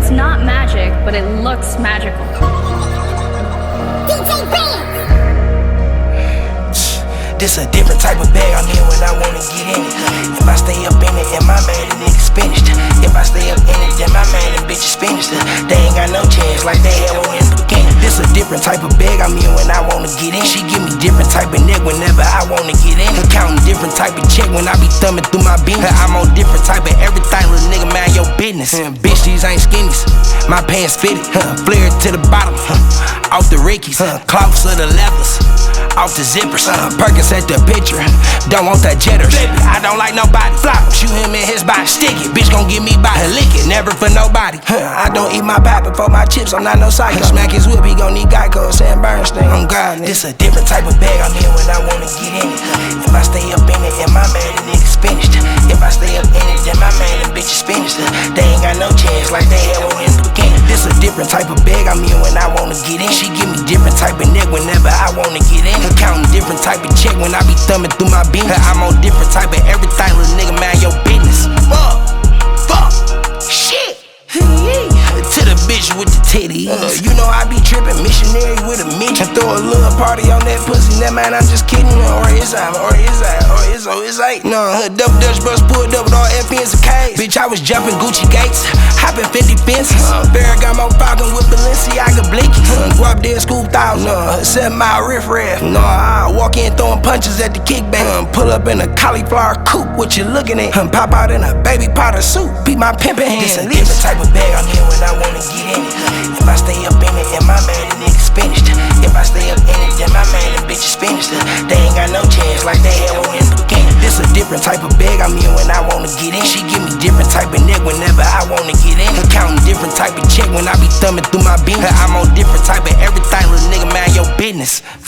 It's not magic, but it looks magical. DJ Band. This a different type of bag I'm in when I wanna get in it. If I stay up in it, and my man, the niggas finished. If I stay up in it, then my man, the bitches finished. They ain't got no chance like they had one in the beginning. This a different type of bag I'm in when I wanna get in. She give me different type of neck whenever I wanna get in. Counting different type of check when I be thumbing through my beans. I'm on different type of everything, little nigga, mind your business. Bitch, these ain't skinnies. My pants fitted, flare to the bottom, off the Rickies, cloths of the levers, off the zippers, Perkins at the picture, don't want that jetter. I don't like nobody, flop, shoot him in his body, stick it, bitch gon' get me by, lick it, never for nobody. I don't eat my pie before my chips, I'm not no psycho. Smack his whip, he gon' need Geico, Sam Bernstein, I'm God. This a different type of bag I'm in when I wanna get in it. If I stay up in it, and my man, the niggas finished. If I stay up in it, then my man, the bitches finished. They ain't got no chance like they had one in the beginning. This a different type of bag I'm in when I wanna get in. She give me different type of neck whenever I wanna get in. Counting different type of check when I be thumbing through my beans. I'm on different type of everything, little nigga, mind your business. Fuck, shit. To the bitch with the titties. You know I be trippin', missionary with a midget. Throw a little party on that pussy, that man, I'm just kidding. Or is I? No, double Dutch bus pulled up with all FNs and K's. Bitch, I was jumping Gucci gates, hopping 50 fences. Ferragamo Falcon with Balenciaga blinkies. Guap dead school 1,000, 7 mile riff raff. No, I walk in throwing punches at the kickback. Pull up in a cauliflower coupe, what you looking at? Pop out in a baby powder suit, beat my pimpin' hand. This a different type of bag I'm in when I wanna get in it. If I stay up in it, and my man, the niggas finished. If I stay up in it, then my man, the bitches finished. They ain't got no chance like they had one in the beginning. This a different type of bag I'm in when I wanna get in. She give me different type of neck whenever I wanna get in. Counting different type of check when I be thumbing through my beans. I'm on different type of everything, little nigga, mind your business.